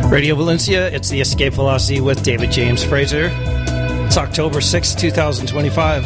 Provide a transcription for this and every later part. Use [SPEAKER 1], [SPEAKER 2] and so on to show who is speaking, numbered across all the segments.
[SPEAKER 1] Radio Valencia, it's the Escape Velocity with David James Fraser. It's October 6, 2025.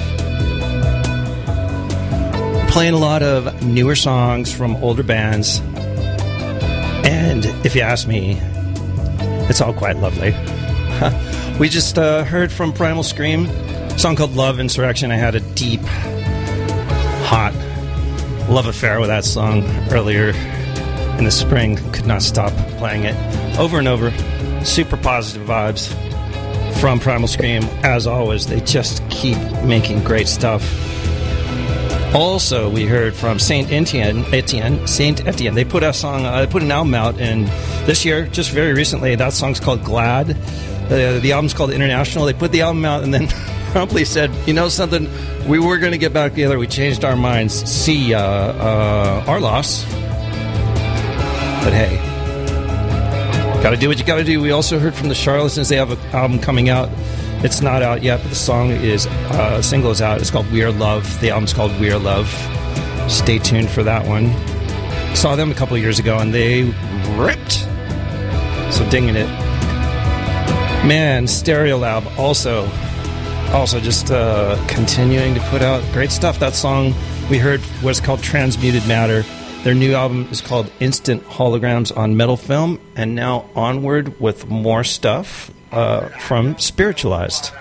[SPEAKER 1] We're playing a lot of newer songs from older bands. And if you ask me, it's all quite lovely. We just heard from Primal Scream, a song called Love Insurrection. I had a deep, hot love affair with that song earlier in the spring. Could not stop playing it over and over. Super positive vibes from Primal Scream. As always, they just keep making great stuff. Also, we heard from Saint Etienne. They put a song, put an album out in this year, just very recently. That song's called Glad. The album's called International. They put the album out and then promptly said, you know something, we were going to get back together. We changed our minds. See, our loss. But hey, gotta do what you gotta do. We also heard from the Charlatans. They have an album coming out. It's not out yet, but the song is, single is out. It's called We Are Love. The album's called We Are Love. Stay tuned for that one. Saw them a couple of years ago and they ripped. So dinging it. Man, Stereolab also just continuing to put out great stuff. That song we heard was called Transmuted Matter. Their new album is called Instant Holograms on Metal Film, and now onward with more stuff from Spiritualized.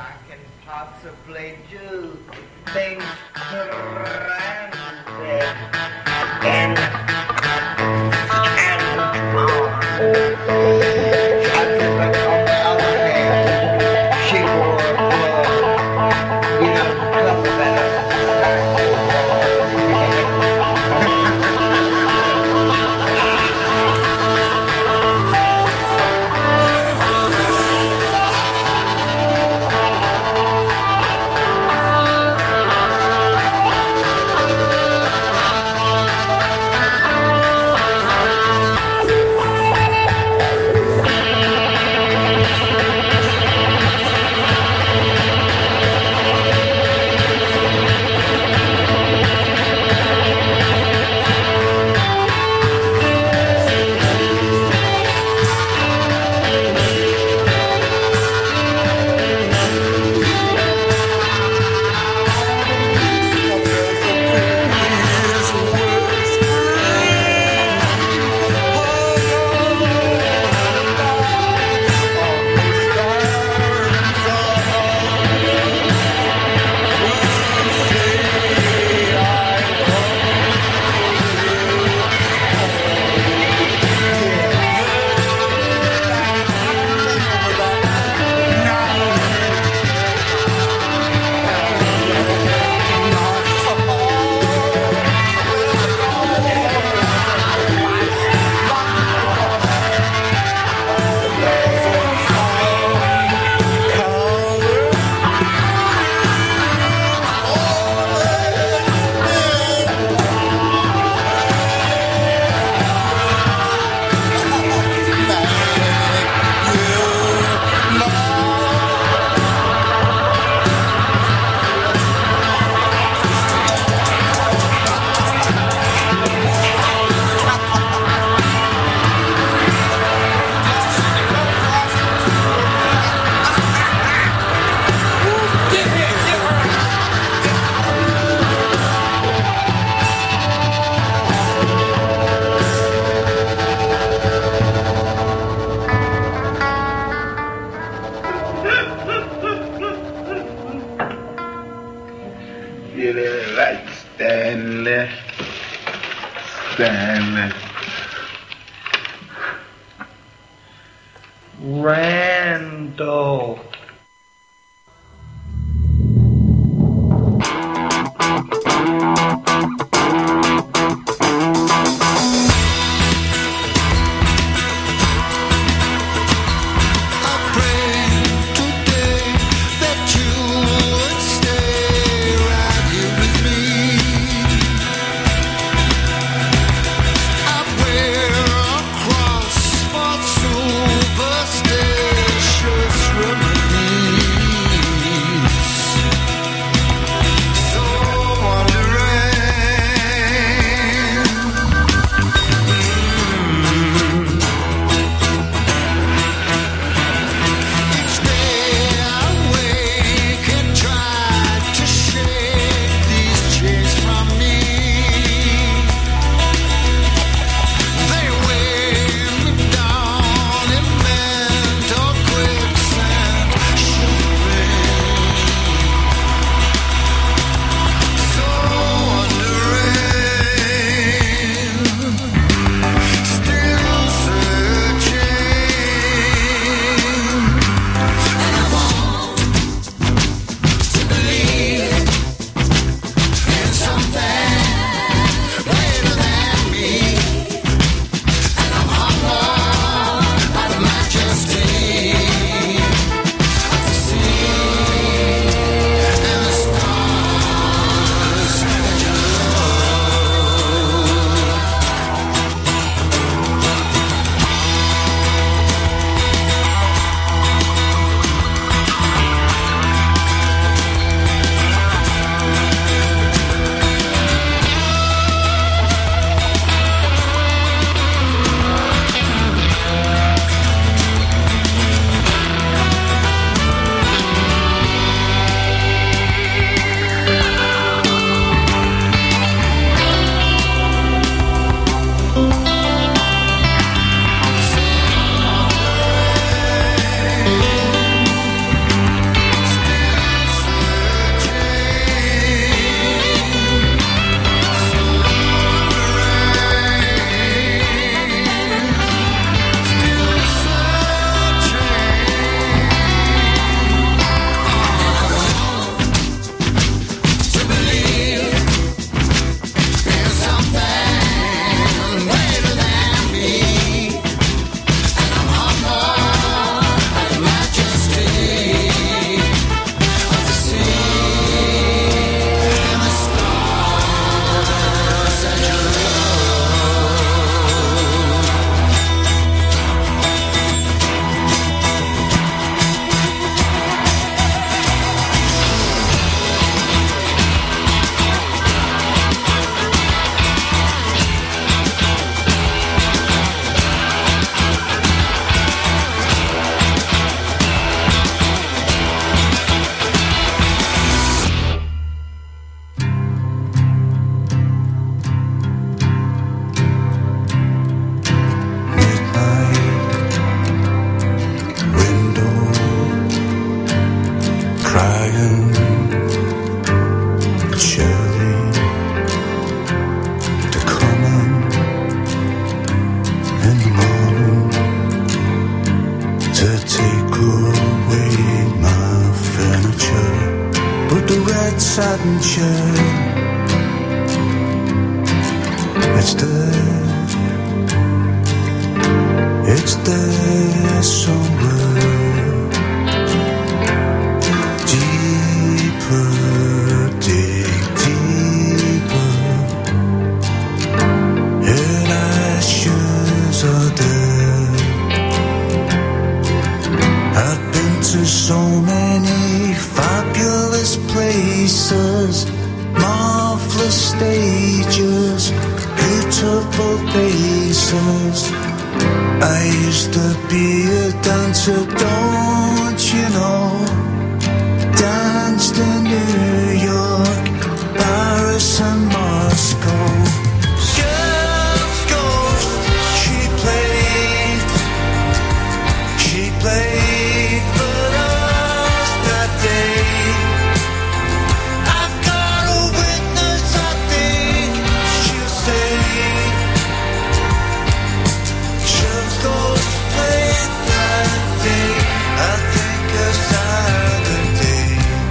[SPEAKER 2] Randall.
[SPEAKER 3] Superstitious remedy. red satin chair. It's there somewhere. Deeper, dig deeper. Her ashes are there. I've been to so many fabulous places, marvelous stages, beautiful faces. I used to be a dancer, don't you know? Danced in New York, Paris and Moscow. Girls Ghost, she played for us that day. I've got a witness, I think she'll say. Girls Ghost played that day, I think a Saturday.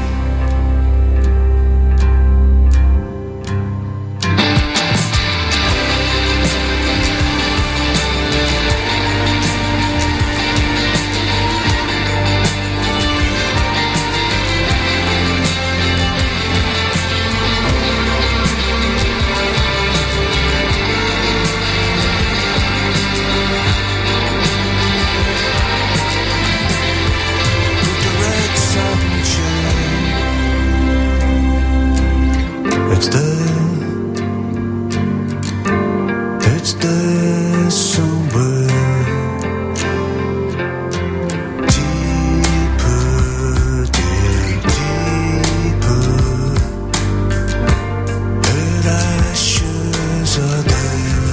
[SPEAKER 3] It's there somewhere. Deeper, dig deeper. Her ashes are there.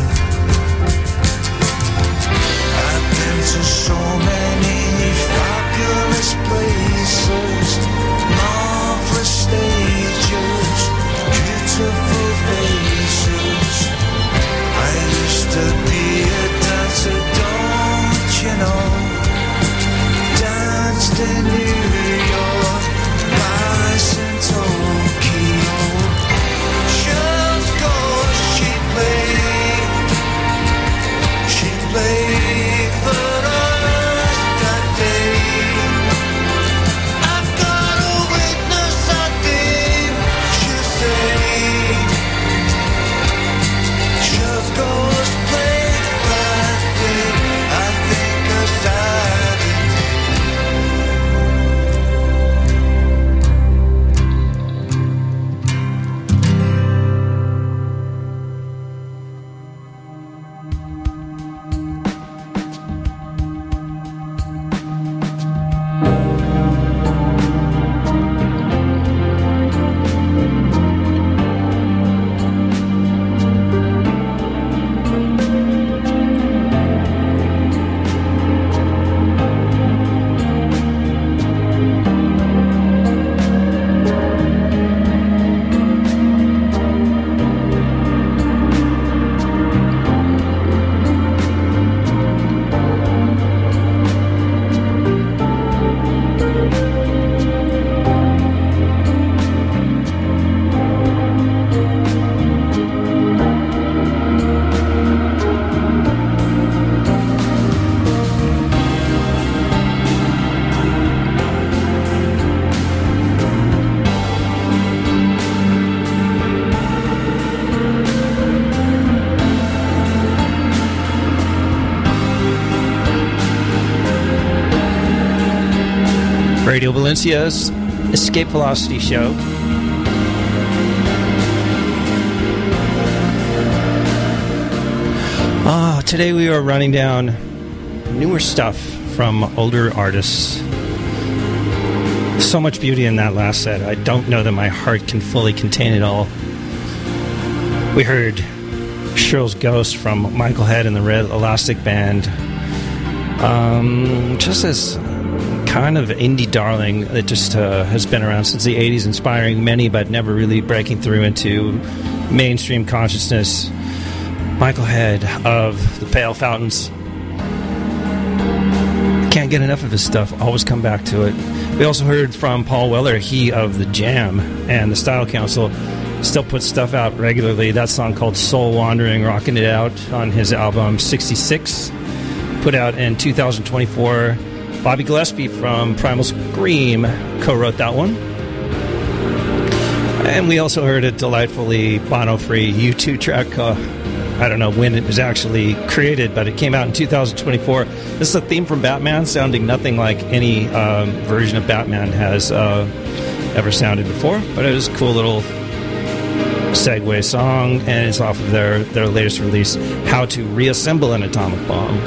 [SPEAKER 3] I've been to so many fabulous places, marvelous stages, beautiful faces. I used to be a dancer, don't you know? Danced in New York, Paris and Tokyo. Girls Ghost, she played for us that day. I've got a witness, I think she'll say. Girls Ghost played that day, I think a Saturday.
[SPEAKER 1] Radio Valencia's Escape Velocity show. Today we are running down newer stuff from older artists. So much beauty in that last set. I don't know that my heart can fully contain it all. We heard Girls Ghost from Michael Head and the Red Elastic Band. Just as kind of indie darling that just has been around since the 80s, inspiring many but never really breaking through into mainstream consciousness. Michael Head of the Pale Fountains. Can't get enough of his stuff, always come back to it. We also heard from Paul Weller, he of The Jam and the Style Council. Still puts stuff out regularly. That song called Soul Wandering, rocking it out on his album 66, put out in 2024. Bobby Gillespie from Primal Scream co-wrote that one. And we also heard a delightfully Bono-free U2 track. I don't know when it was actually created, but it came out in 2024. This is a theme from Batman, sounding nothing like any version of Batman has ever sounded before. But it was a cool little segue song, and it's off of their latest release, How to Reassemble an Atomic Bomb.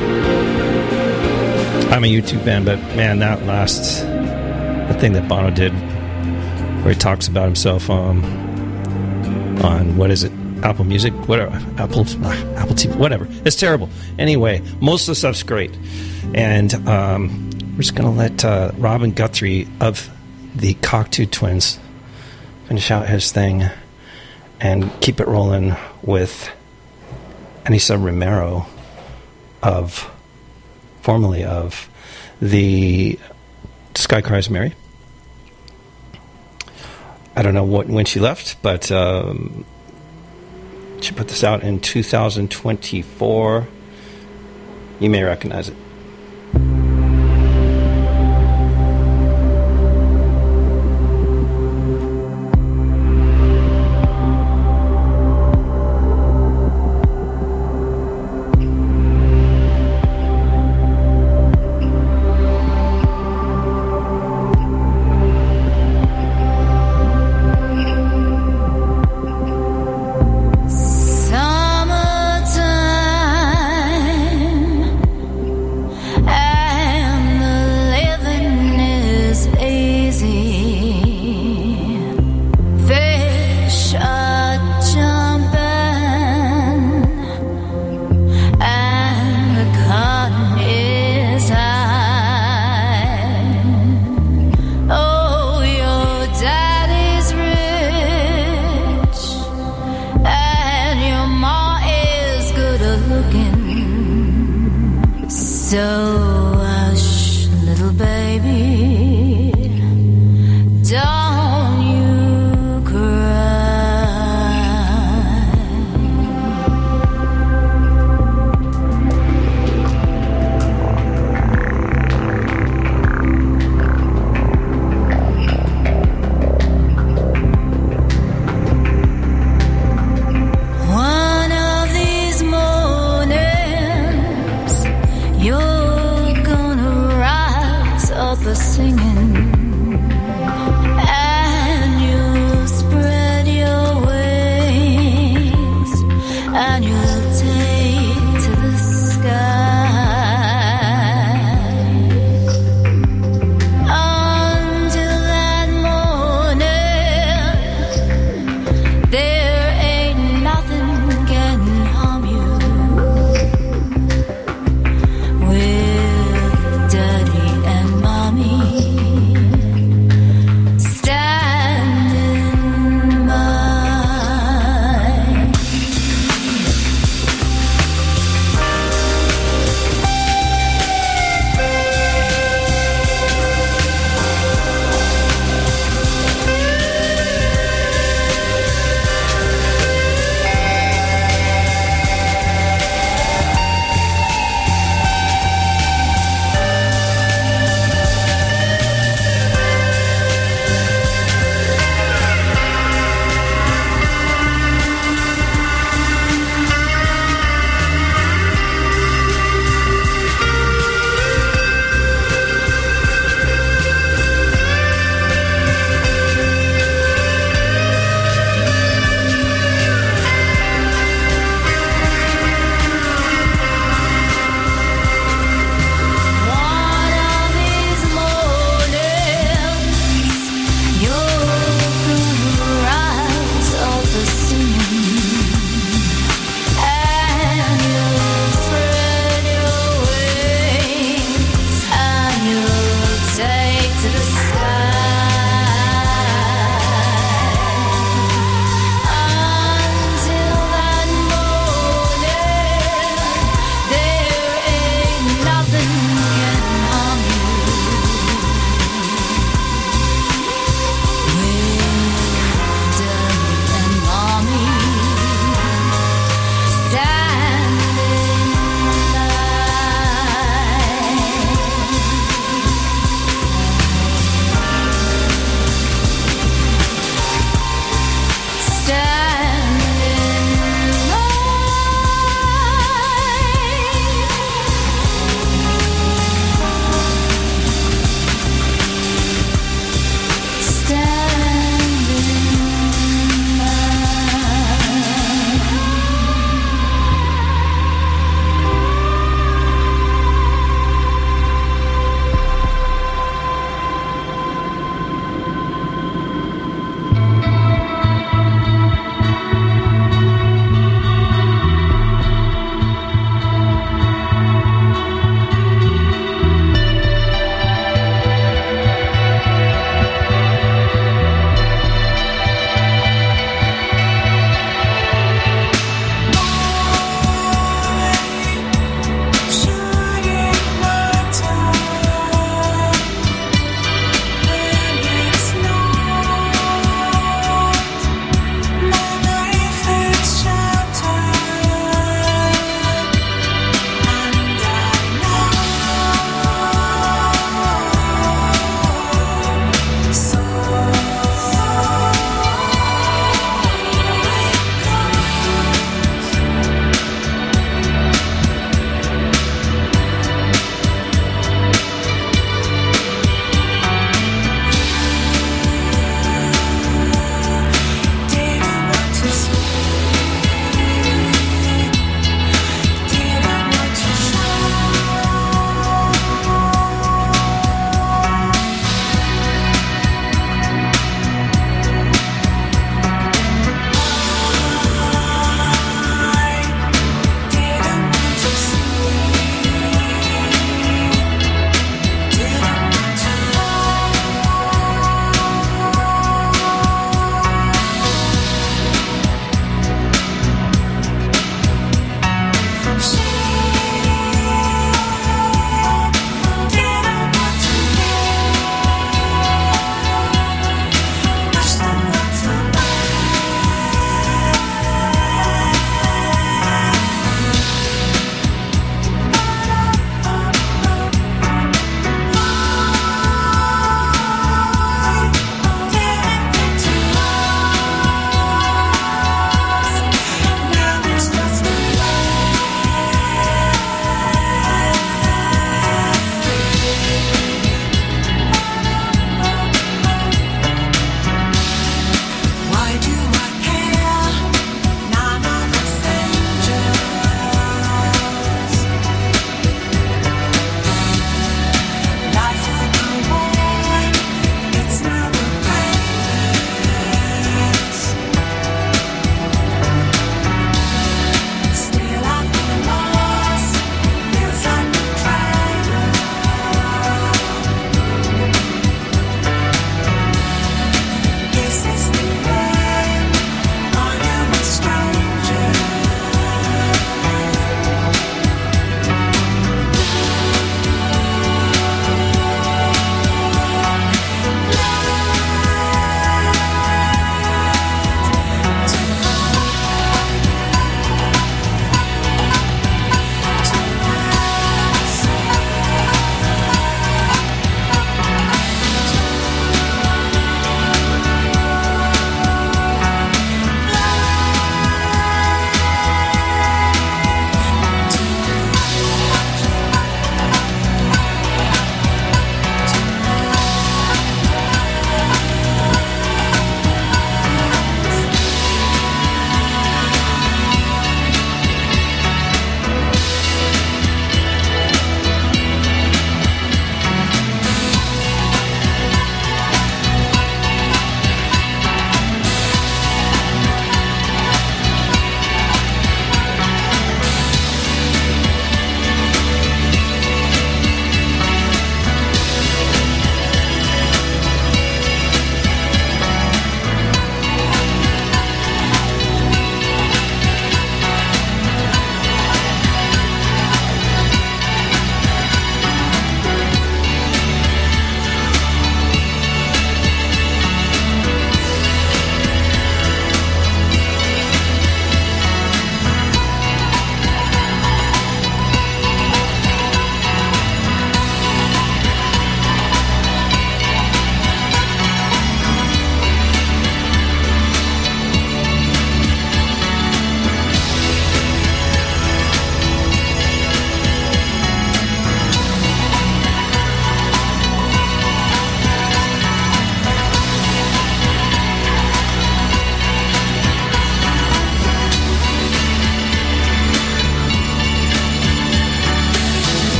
[SPEAKER 1] I'm a YouTube fan, but man, that last thing that Bono did, where he talks about himself on what is it, Apple Music, whatever, Apple TV, whatever. It's terrible. Anyway, most of the stuff's great, and we're just gonna let Robin Guthrie of the Cocteau Twins finish out his thing and keep it rolling with Anissa Romero formerly of the Sky Cries Mary. I don't know when she left, but she put this out in 2024. You may recognize it.
[SPEAKER 3] Summertime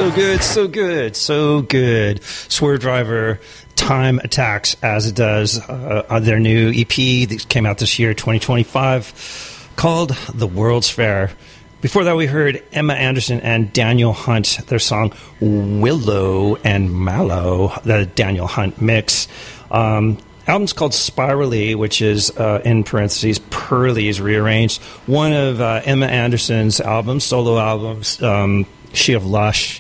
[SPEAKER 1] So good, so good, so good. Swervedriver, Time Attacks as it does. Their new EP that came out this year, 2025, called The World's Fair. Before that, we heard Emma Anderson and Daniel Hunt, their song Willow and Mallow, the Daniel Hunt mix. Album's called Spirally, which is, in parentheses, Pearlies rearranged. One of Emma Anderson's albums, solo albums, She of Lush,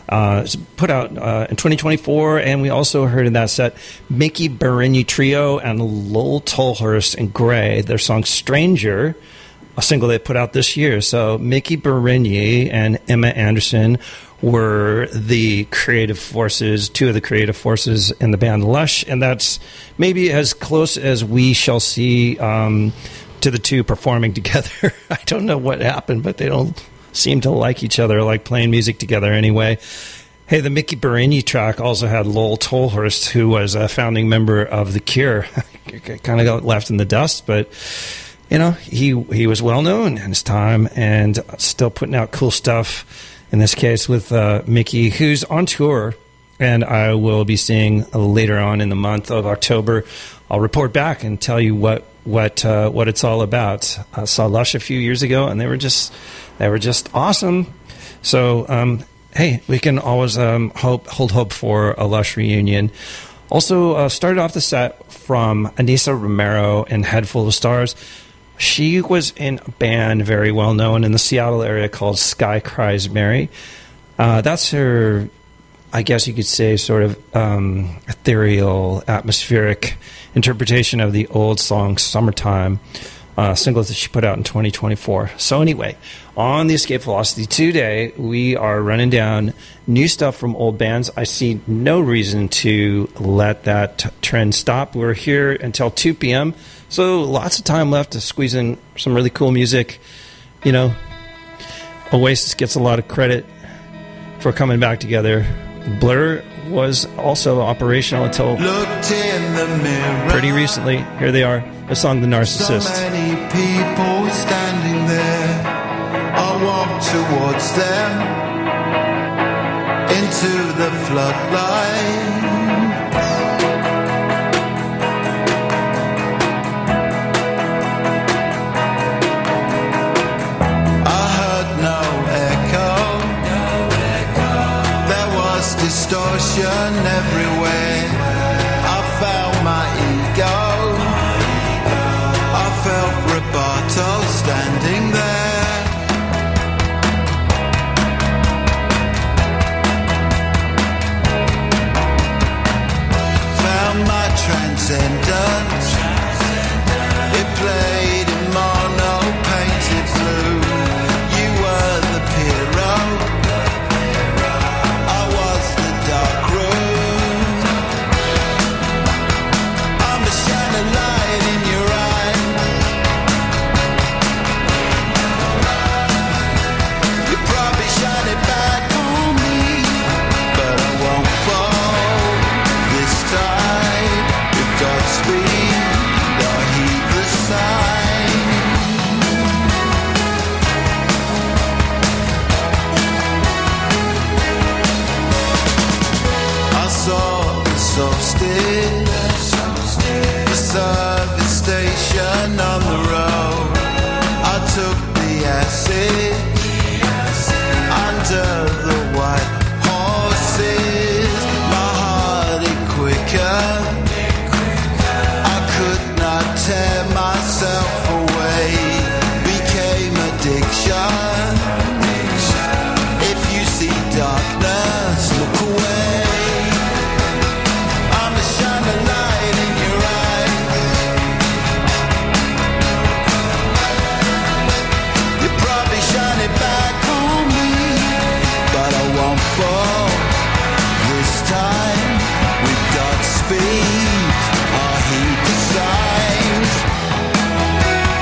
[SPEAKER 1] put out in 2024. And we also heard in that set Mickey Berigny Trio and Lowell Tolhurst and Gray, their song Stranger, a single they put out this year. So Mickey Berigny and Emma Anderson were the creative forces, two of the creative forces in the band Lush, and that's maybe as close as we shall see to the two performing together. I don't know what happened, but they don't seem to like each other, like playing music together anyway. Hey, the Mickey Berigny track also had Lowell Tolhurst, who was a founding member of The Cure. Kind of got left in the dust, but you know, he was well known in his time and still putting out cool stuff. In this case, with Mickey, who's on tour, and I will be seeing later on in the month of October. I'll report back and tell you what it's all about. I saw Lush a few years ago, and they were just awesome. So, hey, we can always hold hope for a Lush reunion. Also, started off the set from Anissa Romero and Head Full of Stars. She was in a band very well known in the Seattle area called Sky Cries Mary. That's her, I guess you could say, sort of ethereal, atmospheric interpretation of the old song Summertime, single that she put out in 2024. So anyway, on the Escape Velocity today, we are running down new stuff from old bands. I see no reason to let that trend stop. We're here until 2 p.m., so lots of time left to squeeze in some really cool music. You know, Oasis gets a lot of credit for coming back together. Blur was also operational until pretty recently. Here they are, the song The Narcissist.
[SPEAKER 3] So many people standing there. I walk towards them into the floodlight. Distortion everywhere. I found my ego. I felt Roberto standing there. Found my transcendence. It played in mono painted blue. You were the hero. Service station on the road. I took the acid under the white horses. My heart it quicker. I could not tear myself away. Became addiction. If you see darkness, look away. I'm a shining light in your eyes. You probably shine it back on me, but I won't fall. This time we've got speed. I heed the signs.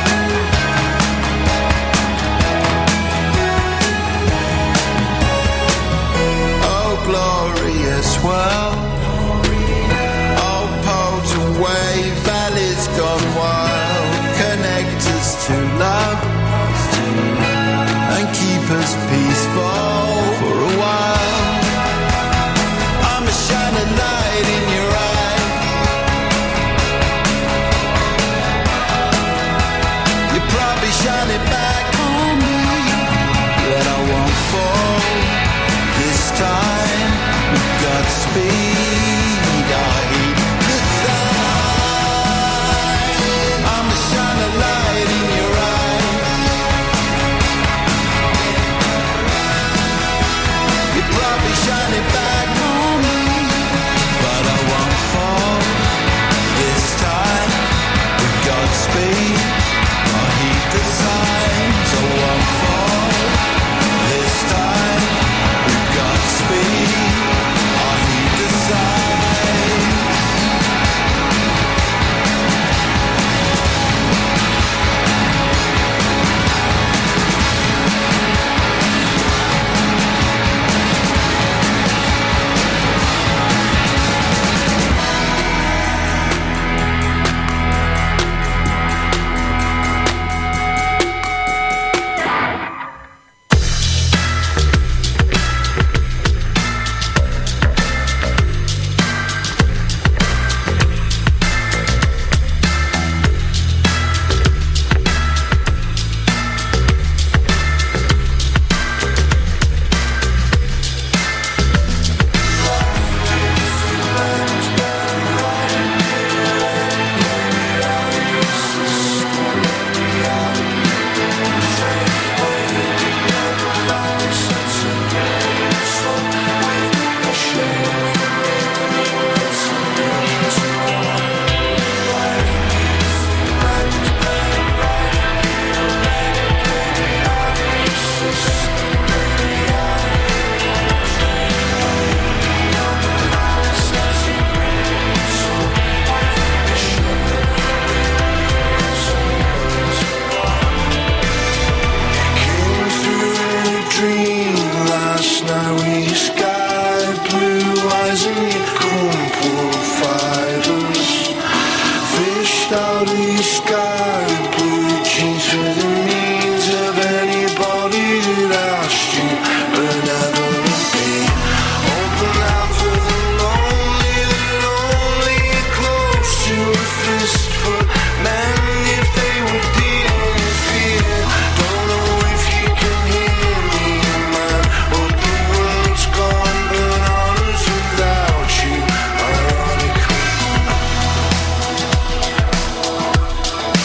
[SPEAKER 3] sky blue jeans for the means of anybody that asked you, but never repeat. Open out for the lonely, close to a fist for men if they were dealing with fear. Don't know if you can hear me, man, but the world's gone bananas without you, ironically.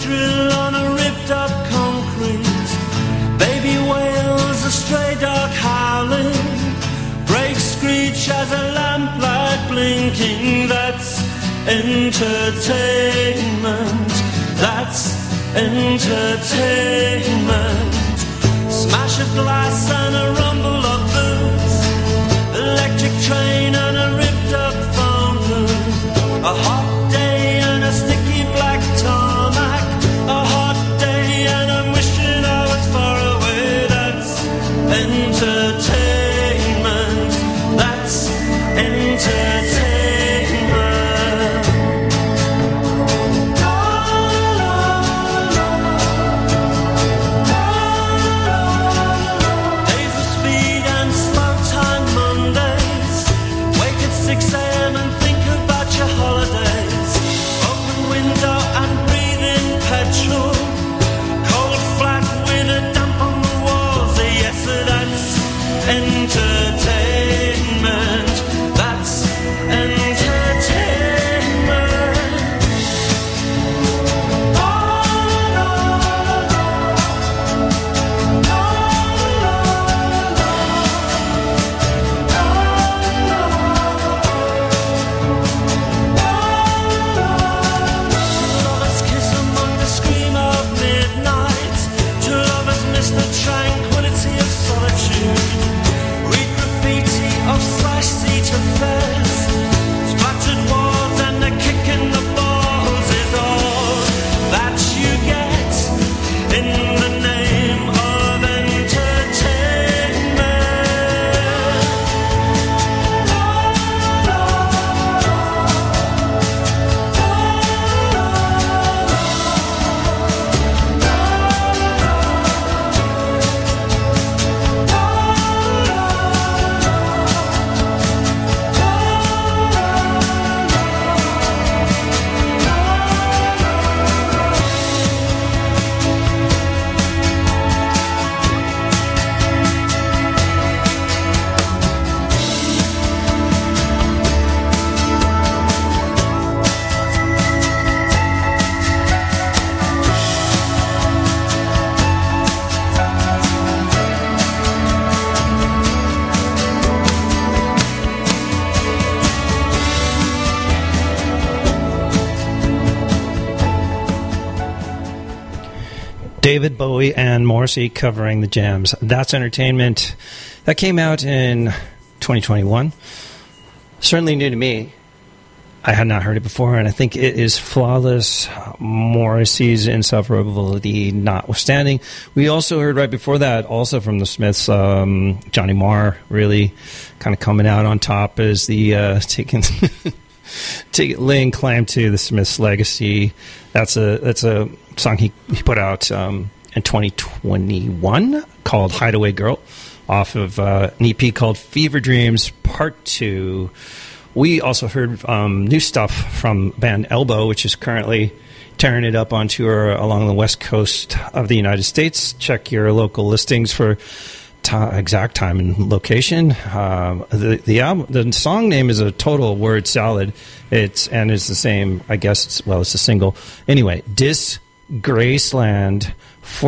[SPEAKER 4] drill on a ripped up concrete. Baby whales, a stray dog howling. Brakes screech as a lamplight blinking. That's entertainment. That's entertainment. Smash of glass and a rumble of boots. Electric train and a ripped up phone booth. A hot day and a sticky black tarmac. A hot day and I'm wishing I was far away. That's entertainment. That's entertainment. Days of speed and slow time Mondays. Wake at 6 a.m. and think about your holidays. Open window and breathe in petrol. Cold flat with a damp on the walls. Yes, that's entertainment. That's entertainment. Two lovers kiss among the scream of midnight. Two lovers miss the tranquility of solitude. Read graffiti of slash seat affairs. Splattered walls and the kick in the balls is all that you get in the name of entertainment.
[SPEAKER 1] David Bowie and Morrissey covering the Jams. That's entertainment. That came out in 2021. Certainly new to me. I had not heard it before, and I think it is flawless. Morrissey's insufferability notwithstanding. We also heard right before that, also from the Smiths, Johnny Marr really kind of coming out on top as the laying claim to the Smiths' legacy. That's a song he put out in 2021 called Hideaway Girl, off of an EP called Fever Dreams Part 2. We also heard new stuff from band Elbow, which is currently tearing it up on tour along the west coast of the United States. Check your local listings for exact time and location. The song name is a total word salad. It's the same, I guess. It's a single. Anyway, Graceland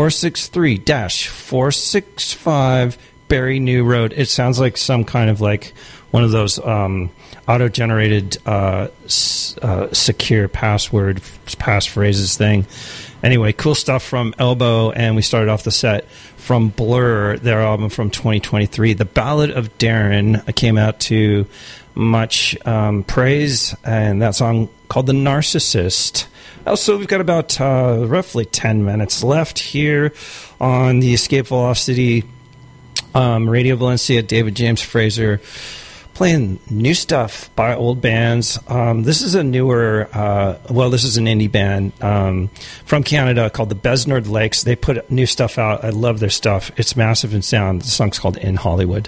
[SPEAKER 1] 463-465 Berry New Road. It sounds like some kind of like one of those auto-generated secure passphrases thing. Anyway, cool stuff from Elbow, and we started off the set from Blur, their album from 2023. The Ballad of Darren came out to much praise, and that song called The Narcissist. Also, we've got about roughly 10 minutes left here on the Escape Velocity Radio Valencia. David James Fraser playing new stuff by old bands. This is a newer, this is an indie band from Canada called the Besnard Lakes. They put new stuff out. I love their stuff. It's massive in sound. The song's called In Hollywood.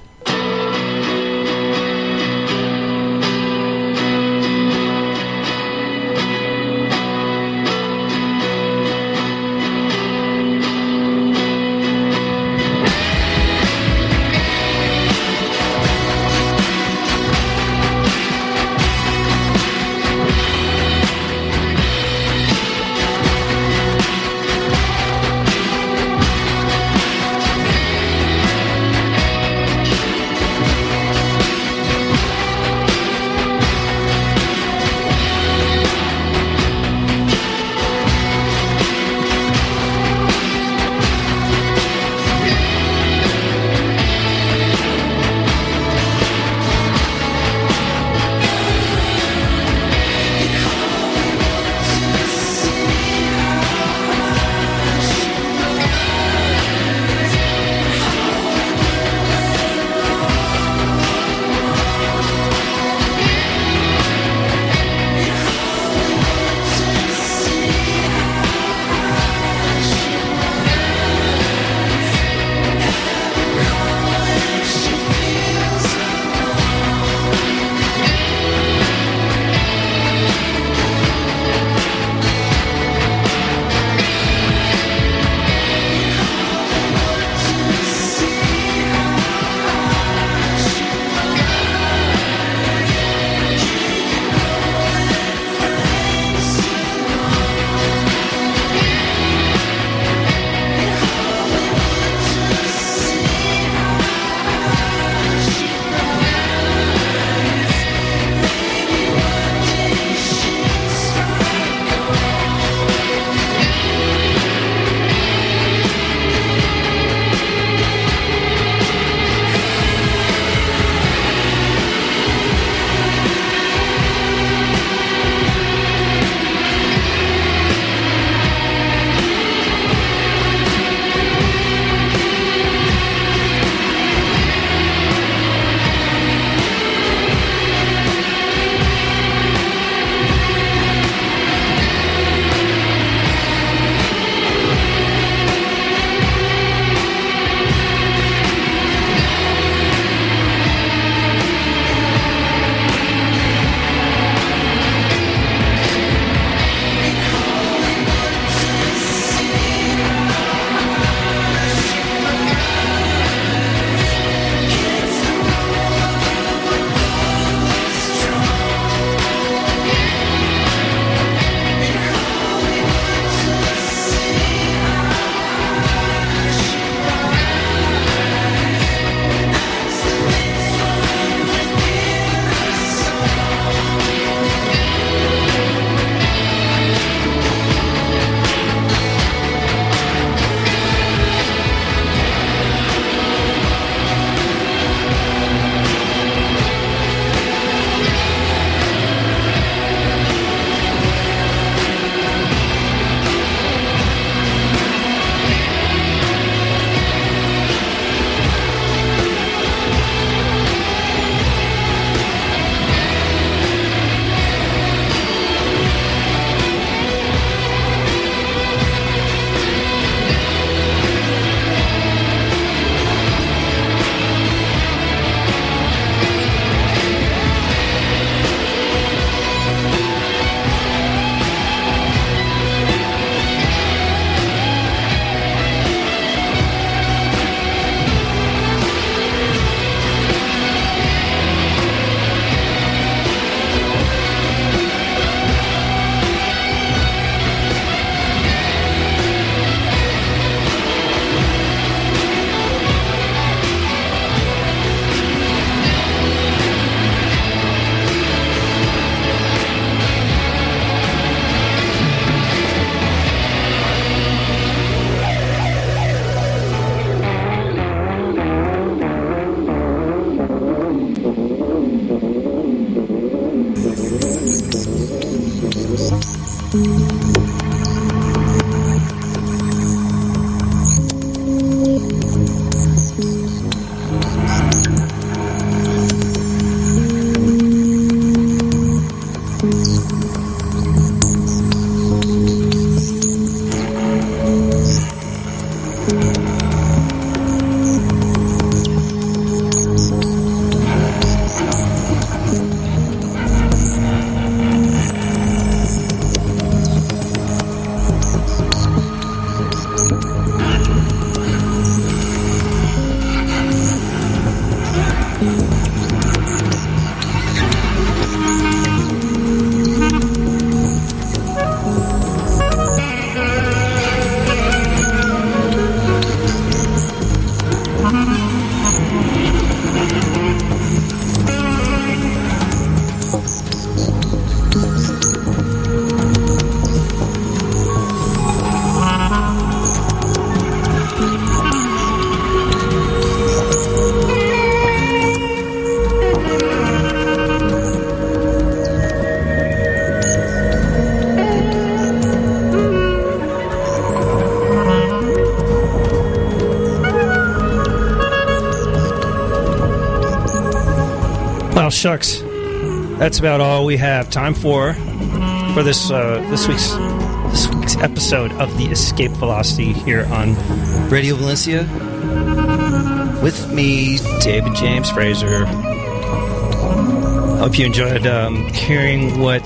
[SPEAKER 1] Well, shucks. That's about all we have time for this week's episode of the Escape Velocity here on Radio Valencia. With me, David James Fraser. Hope you enjoyed hearing what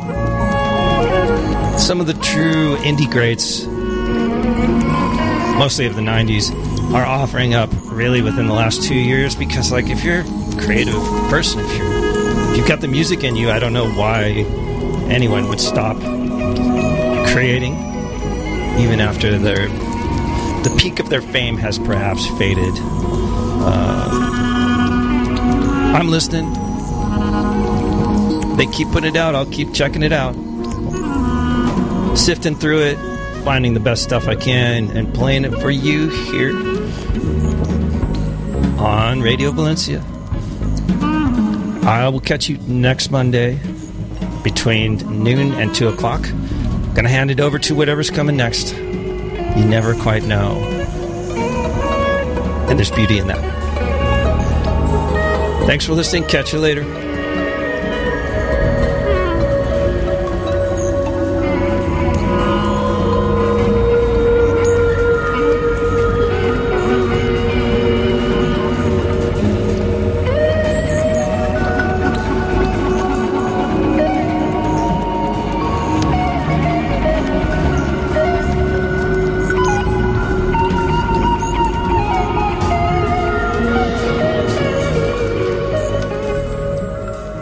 [SPEAKER 1] some of the true indie greats, mostly of the 90s, are offering up really within the last 2 years. Because, like, if you're a creative person, if you've got the music in you, I don't know why anyone would stop creating, even after the peak of their fame has perhaps faded. I'm listening. They keep putting it out. I'll keep checking it out, sifting through it, finding the best stuff I can, and playing it for you here on Radio Valencia. I will catch you next Monday between noon and 2 o'clock. Gonna hand it over to whatever's coming next. You never quite know. And there's beauty in that. Thanks for listening. Catch you later.